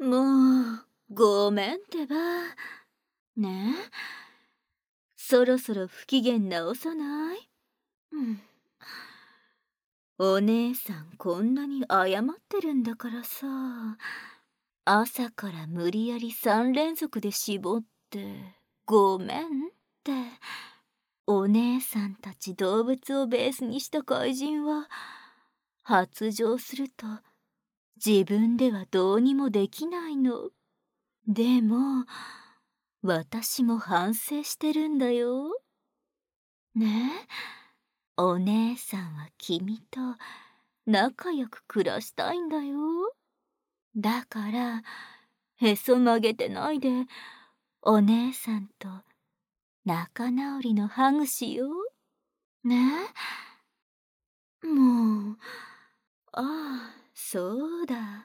もう、ごめんってば。ねえ、そろそろ不機嫌直さない？うん。お姉さんこんなに謝ってるんだからさ、朝から無理やり3連続で絞って、ごめんって。お姉さんたち動物をベースにした怪人は、発情すると自分ではどうにもできないの。でも、私も反省してるんだよ。ねえ、お姉さんは君と仲良く暮らしたいんだよ。だから、へそ曲げてないで、お姉さんと仲直りのハグしよう。ねえ、もう、ああ、そうだ。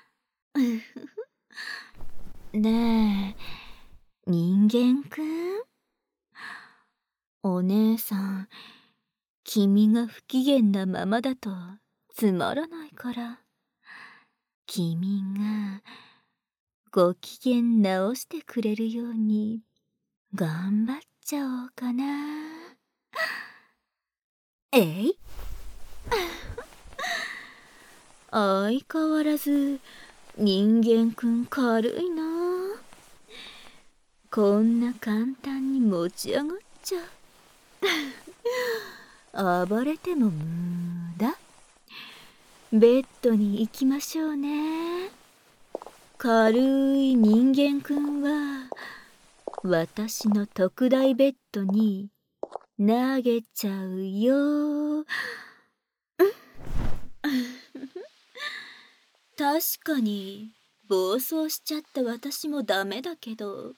ねえ、人間くん？お姉さん、君が不機嫌なままだとつまらないから、君がご機嫌直してくれるように頑張っちゃおうかな。えい。相変わらず人間くん軽いな。こんな簡単に持ち上がっちゃう。暴れても無駄。ベッドに行きましょうね。軽い人間くんは私の特大ベッドに投げちゃうよ。確かに暴走しちゃった私もダメだけど、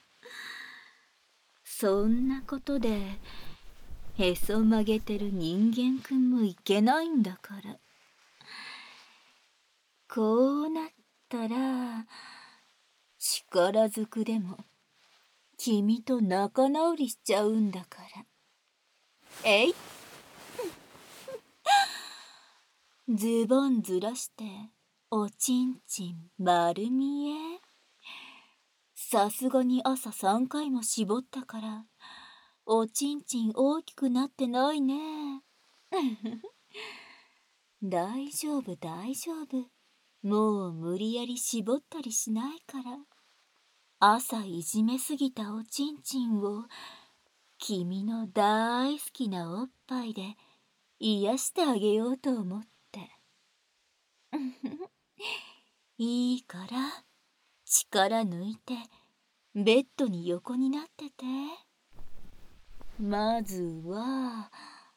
そんなことでへそ曲げてる人間くんもいけないんだから。こうなったら力ずくでも君と仲直りしちゃうんだから。えい。ズボンずらしておちんちん丸見え。さすがに朝3回も絞ったからおちんちん大きくなってないね。大丈夫大丈夫。もう無理やり絞ったりしないから。朝いじめすぎたおちんちんを君の大好きなおっぱいで癒してあげようと思って。いいから力抜いてベッドに横になってて。まずは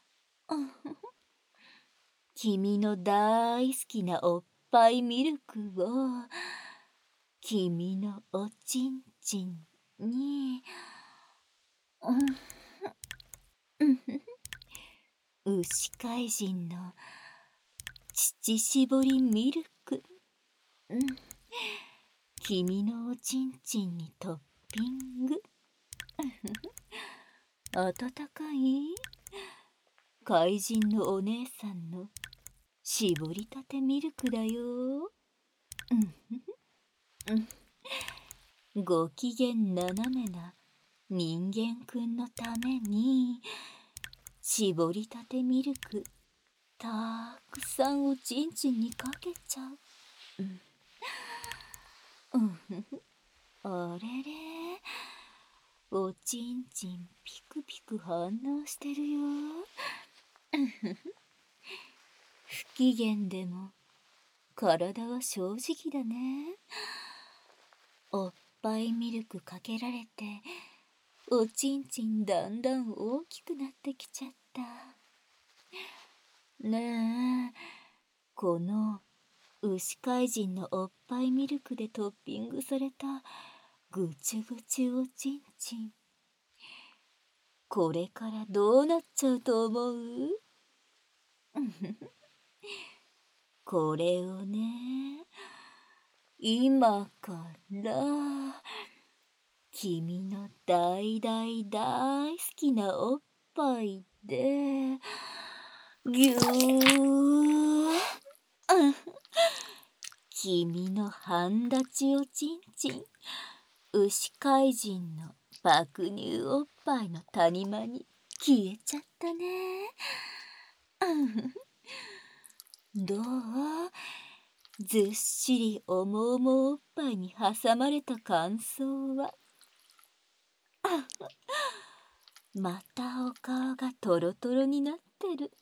君の大好きなおっぱいミルクを君のおちんちんに、牛怪人の乳搾りミルク、君のおちんちんにトッピング。温かい怪人のお姉さんの搾りたてミルクだよ。ご機嫌斜めな人間くんのために搾りたてミルクたくさんおちんちんにかけちゃう。あれれ、おちんちんピクピク反応してるよ。不機嫌でも体は正直だね。おっぱいミルクかけられておちんちんだんだん大きくなってきちゃった。ねえ、この牛怪人のおっぱいミルクでトッピングされたぐちゅぐちゅおちんちん、これからどうなっちゃうと思う？これをね、今から君の大大大好きなおっぱいでぎゅー君の半立ちおちんちん、牛怪人の爆乳おっぱいの谷間に消えちゃったね。どう？ずっしり重々おっぱいに挟まれた感想は？またお顔がトロトロになってる。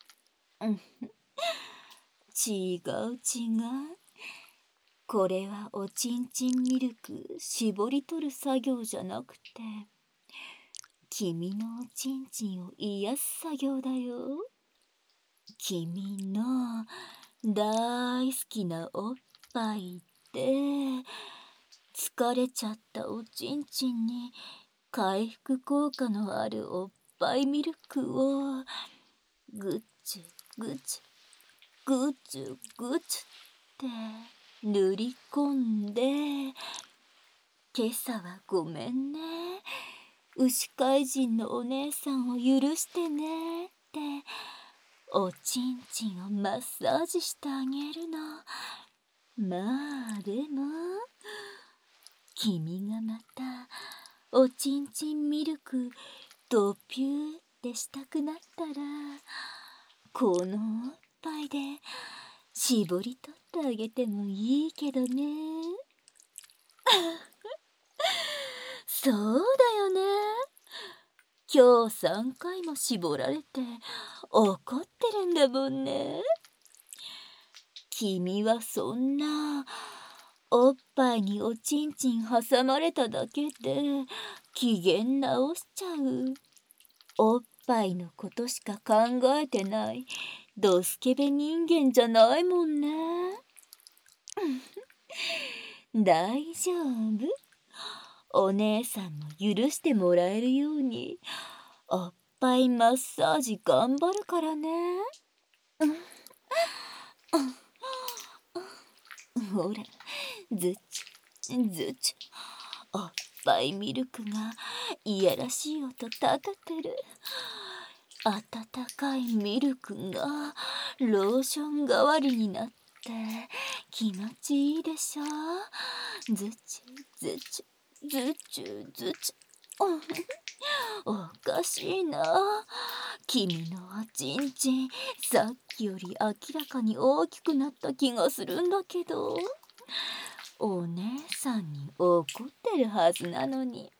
違う。これはおちんちんミルク絞り取る作業じゃなくて、君のおちんちんを癒す作業だよ。君の大好きなおっぱいって疲れちゃったおちんちんに回復効果のあるおっぱいミルクをぐちゅぐちゅぐちゅぐちゅって塗り込んで、今朝はごめんね、牛怪人のお姉さんを許してねっておちんちんをマッサージしてあげるの。まあでも君がまたおちんちんミルクドピューってしたくなったら、このおっぱいで絞り取ってあげてもいいけどね。そうだよね。今日3回も絞られて怒ってるんだもんね。君はそんなおっぱいにおちんちん挟まれただけで機嫌直しちゃう。おっぱいのことしか考えてないドスケベ人間じゃないもんね。大丈夫。お姉さんも許してもらえるようにおっぱいマッサージ頑張るからね。ほら、ずちずち、おっぱいミルクがいやらしい音立ててる。温かいミルクがローション代わりになって気持ちいいでしょ。ずちずちずちずち。おかしいな。君のおちんちんさっきより明らかに大きくなった気がするんだけど、お姉さんに怒ってるはずなのに。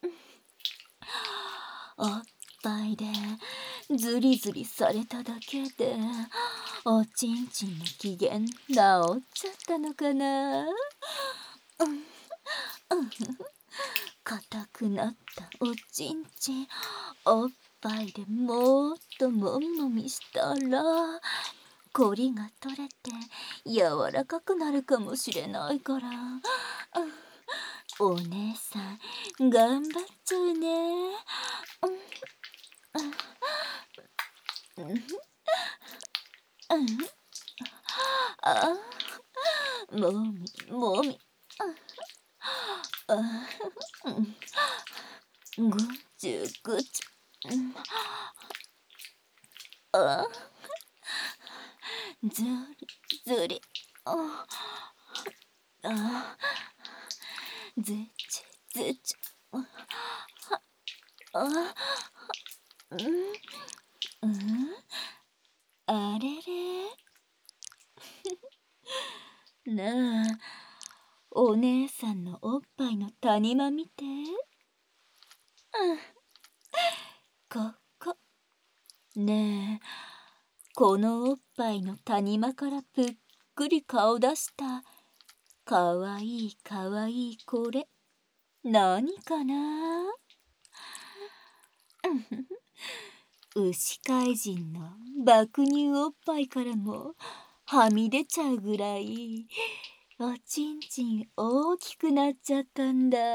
おっぱいでズリズリされただけでおちんちんの機嫌治っちゃったのかな。硬くなったおちんちんおっぱいでもっともみもみしたらコリが取れて柔らかくなるかもしれないから、お姉さん頑張っちゃうね。あ、もみもみ、ぐちゅぐちゅ、あ、ずりずり、あ、ずちずち、あ、あれれ。なあ、お姉さんのおっぱいの谷間見て。ここ。ねえ、このおっぱいの谷間からぷっくり顔出したかわいいかわいいこれ何かな。牛怪人の爆乳おっぱいからもはみ出ちゃうぐらいおちんちん大きくなっちゃったんだ。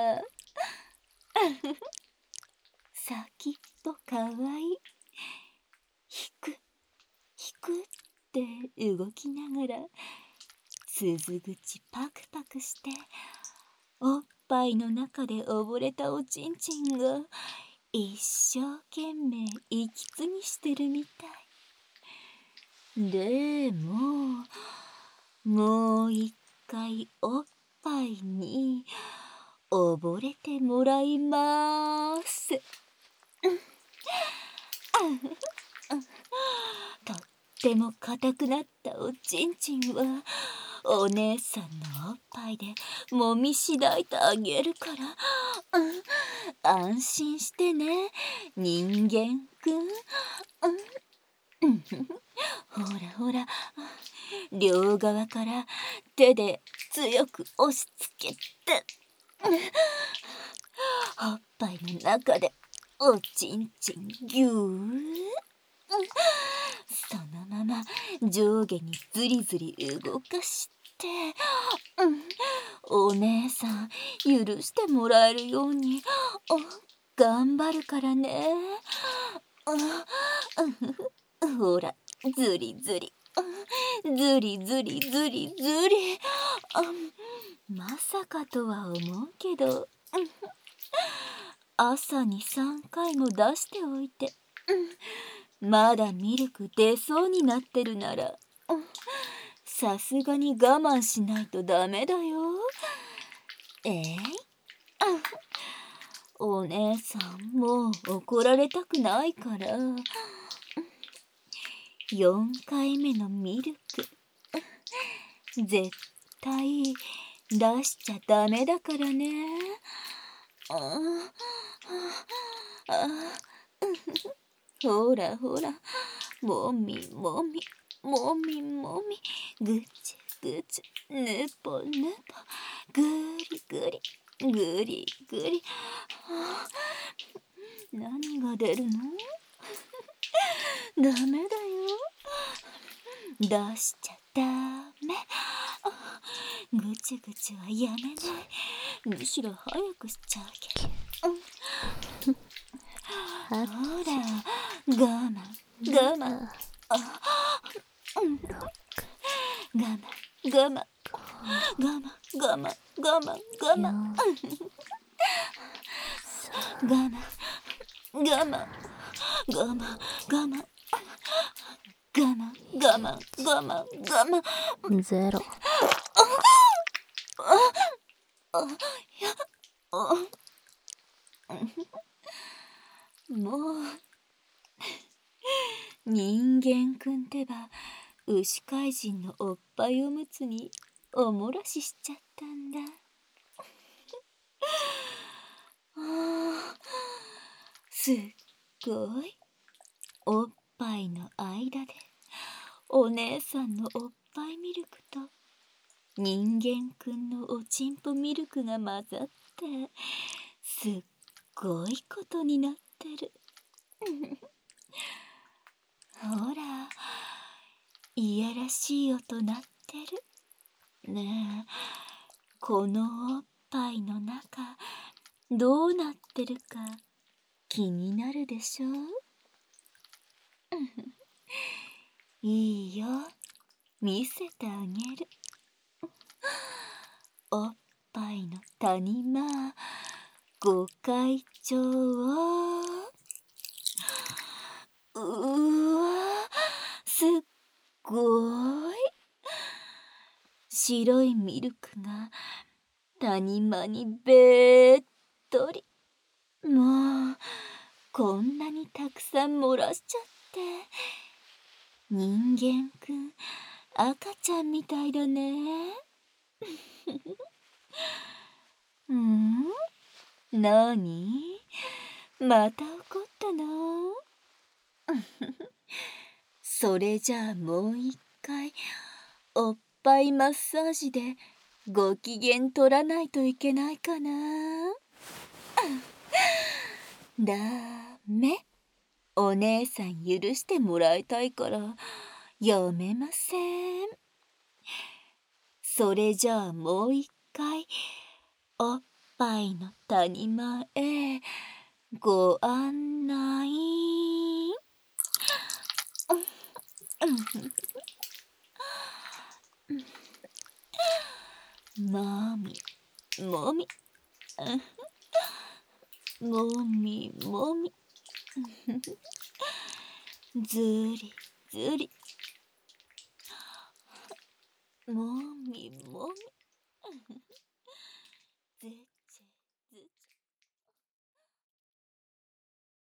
先っぽかわいい。引く引くって動きながら鈴口パクパクしておっぱいの中で溺れたおちんちんが一生懸命息継ぎしてるみたい。でももう一かいおっぱいに溺れてもらいます。とっても硬くなったおちんちんはお姉さんのおっぱいでもみしだいてあげるから、安心してね、人間くん。ほらほら、両側から手で強く押しつけて、おっぱいの中でおちんちんぎゅー。そのまま上下にずりずり動かして、お姉さん許してもらえるように頑張るからね。ほら、ずりずり、ずりずりずりずり。まさかとは思うけど、朝に3回も出しておいて、まだミルク出そうになってるなら、さすがに我慢しないとダメだよ。お姉さんもう怒られたくないから、4回目のミルク絶対出しちゃダメだからね。ほらほら、もみもみもみもみ、ぐちぐち、ぬぽぬぽ、ぐりぐりぐりぐり。何が出るの？ダメだよ。出しちゃダメ。ぐちぐちはやめない。むしろ早くしちゃうけど。ほら、我慢我慢、我慢我慢我慢我慢我慢我慢我慢我慢我慢我慢我慢我慢我慢ゼロ。 もう人間くんってば牛怪人のおっぱいおむつにおもらししちゃったんだ。すっごいおっぱいの間でお姉さんのおっぱいミルクと人間くんのおちんぽミルクが混ざってすっごいことになってる。ほら、いやらしい音鳴ってる。ねえ、このおっぱいの中どうなってるか気になるでしょ？いいよ、見せてあげる。おっぱいの谷間ご会長を、うわ、すっごい白いミルクが谷間にべーっとり。もうこんなにたくさん漏らしちゃって、人間くん赤ちゃんみたいだね。なに？また怒ったの？それじゃあもう一回おっぱいマッサージでご機嫌取らないといけないかな。ダメ。お姉さん許してもらいたいからやめません。それじゃあもう一回おっぱいの谷間へご案内。もみもみもみもみずりずりもみもみ。